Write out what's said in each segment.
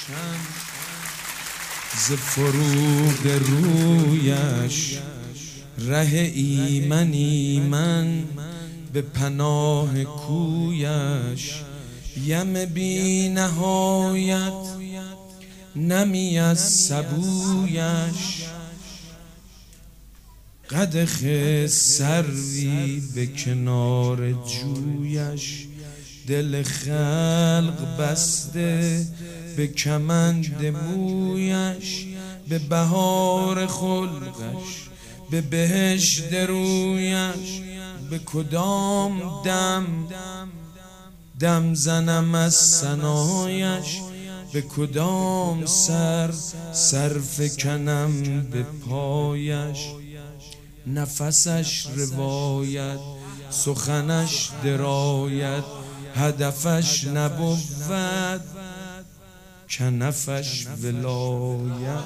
ز فروغ رویش ره ایمن ایمن به پناه کویش یم بی نهایت نمی از سبویش قدح سروی به کنار جویش دل خلق بسته به کمند مویش به بهار خلقش به بهشت رویش به کدام دم زنم از ثنایش به کدام سر فکنم به پایش نفسش روایت سخنش درایت هدفش نبود کنفش ولایت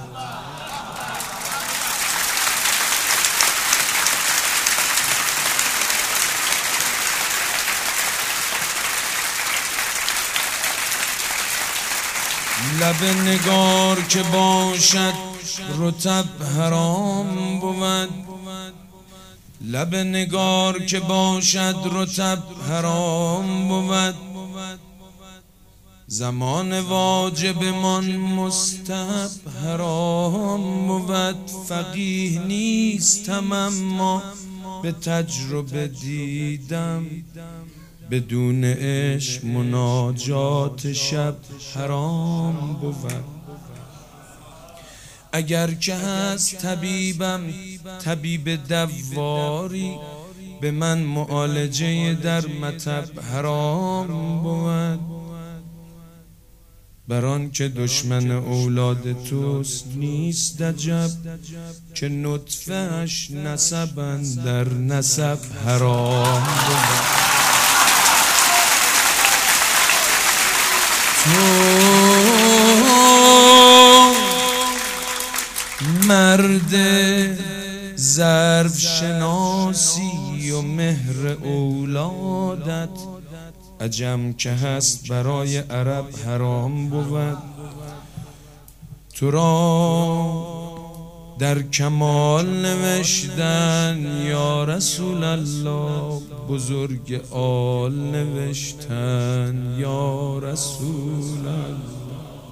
لب نگار که باشد رطب حرام بود لب نگار که باشد رطب حرام بود زمان واجب من مستحب حرام بود فقیه نیستم اما به تجربه دیدم بدون عشق مناجات شب حرام بود اگر که هست طبیبم طبیب دواری به من معالجه در مطب حرام بود بران که دشمن اولاد توست نیست عجب که نطفه‌اش نسب در نسب حرام بود تو مرد ظرف شناسی و مهر اولادت عجم که هست برای عرب حرام بود تو را در کمال نوشتن یا رسول الله بزرگ آل نوشتن یا رسول الله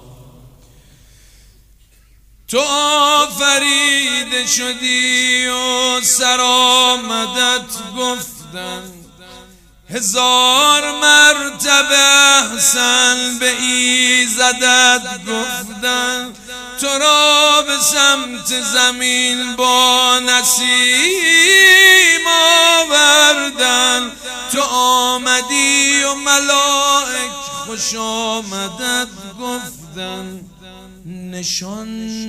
تو آفریده شدی و سرآمدت گفتن هزار مرتبه احسن به ایزدت گفتن تو را به سمت زمین با نسیم آوردن تو آمدی و ملائک خوش آمدت گفتن نشان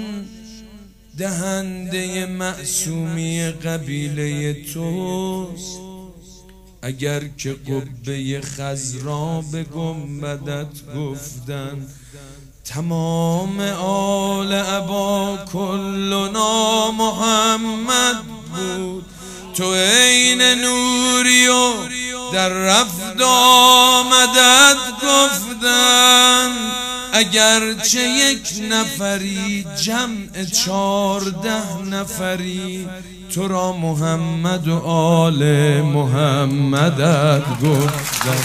دهنده معصومی قبیله توست اگر که قبه خضرا به گنبدت گفتن تمام آل ابا کلنا محمد بود تو عین نوری و در رفت آمدت گفتن اگرچه یک نفری جمع 14 نفری تو را محمد و آل محمدت گفتن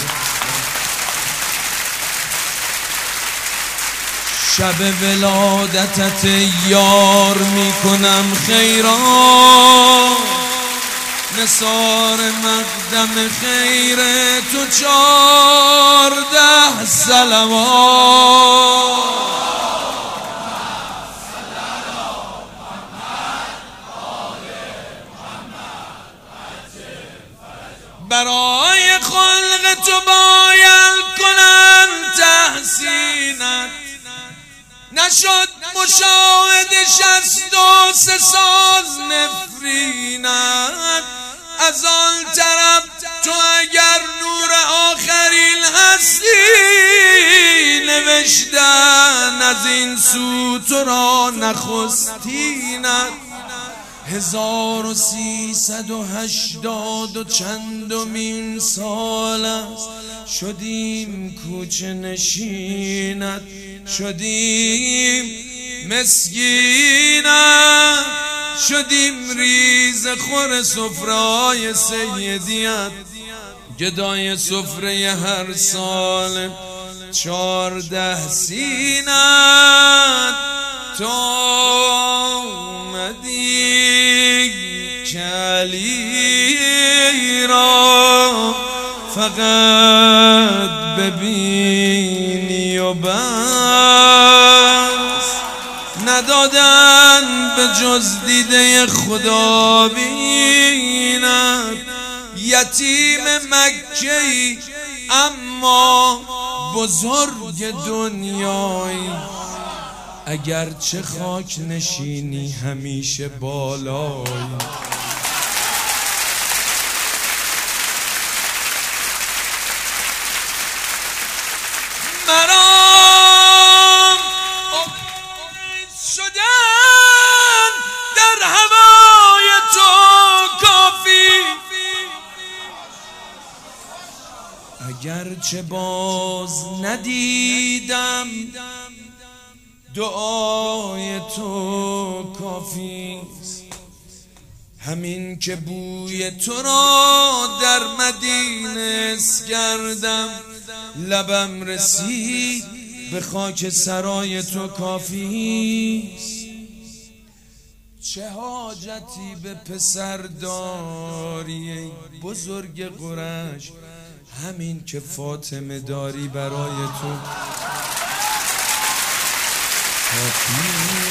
شب ولادتت یار میکنم خیران نثار مقدم خیر تو 14 صلوات برای خلق تو باید کنن تحسینت نشد مشاهده 63 ساز نفرینت از آن طرف تو اگر نور آخرین هستی نوشتن از این سو تو را نخستینت 1380 و چندمین سال است شدیم کوچه نشینت شدیم مسکینم، شدیم ریز خور سفره‌های سیدیت، گدای سفره هر سال 14 سینت. تو آمدی کلی را فقط ببینی و بس، ندادن به جز دیده خدا بینت. یتیم مکه‌ای اما بزرگ دنیایی، اگرچه خاک نشینی همیشه بالایی. مرام شدن در هوای تو کافی، اگرچه باز ندیدم دعای تو کافی. همین که بوی تو را در مدینه حس کردم، لبم رسید به خاک سرای تو کافی. چه حاجتی به پسر داری ای بزرگ قریش، همین که فاطمه داری برای تو کافی.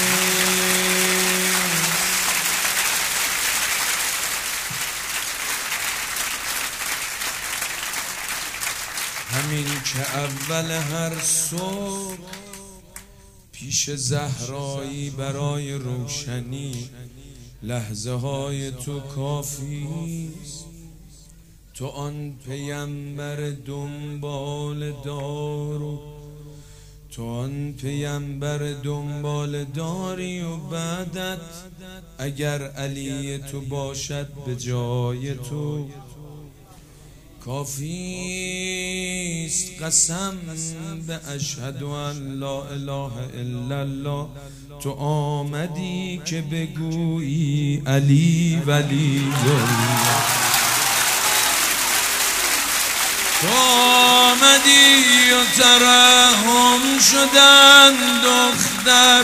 همین که اول هر صبح پیش زهرایی برای روشنی لحظه های تو کافیست. تو آن پیمبر دنبال دارو، تو آن پیمبر دنبال داری و بعدت اگر علی تو باشد به جای تو کافیست. قسم به اشهد ان لا اله الا الله، تو آمدی که بگویی علی ولی الله. تو آمدی و ترحم شدن دختر،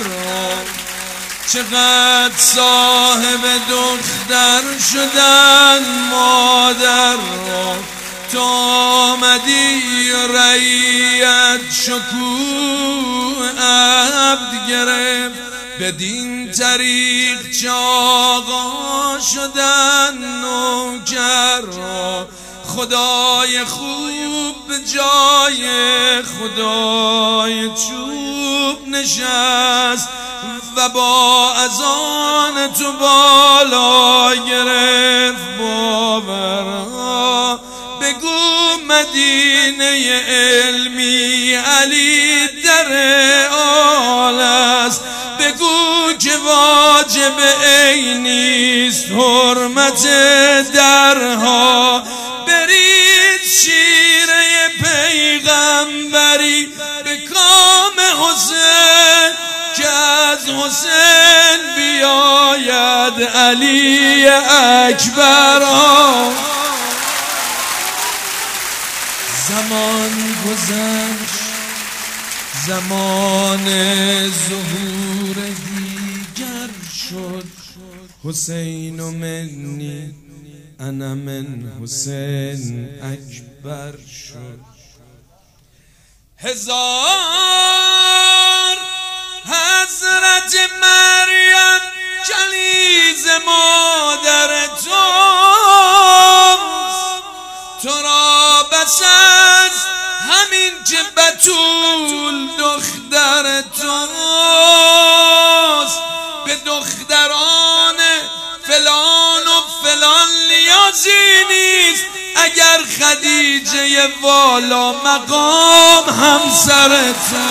چقدر صاحب دختر شدن مادر. تو آمدی رعیت شکوه عبد گرفت، بدین طریق چه آقا شدن نوکر. خدای خوب به جای خدای چوب نشست و با اذان تو بالا گرفت باورها. بگو مدینه علمی علی در آل است، بگو که واجب عینیست حرمت درها. برید شیره پیغمبری به کام حسین، که از حسین بیاید علی اکبر. زمان گذشت، زمان ظهور دیگر شد. حسین منی انا من حسین اکبر شد. هزار حضرت مریم کنیز مادر توست، تو را بس است همین که بتول دختر توست. به دختران فلان و فلان نیازی نیست، اگر خدیجه والا مقام همسر تو.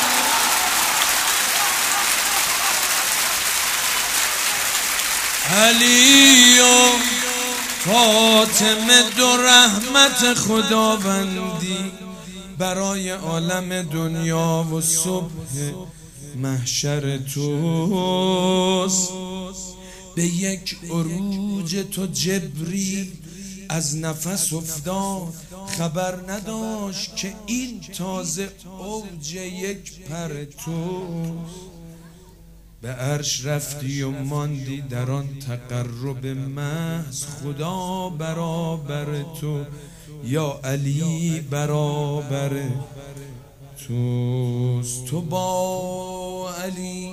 علی و فاطمه دو رحمت خداوندی، برای عالم دنیا و صبح محشر توست. به یک عروج تو جبریل از نفس افتاد، خبر نداشت که این تازه اوج یک پر توست. به عرش رفتی و ماندی در آن تقرب محض، خدا برابر تو یا علی برابر توست. تو با علی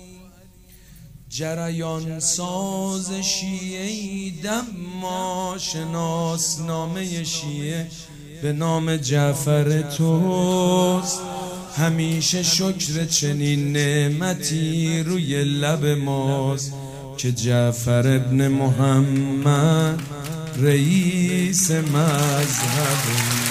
جریان ساز شیعه دما، شناس نامه شیعه به نام جعفر توست. همیشه شکر چنین نعمتی روی لب ماست که جعفر ابن محمد رئیس مذهب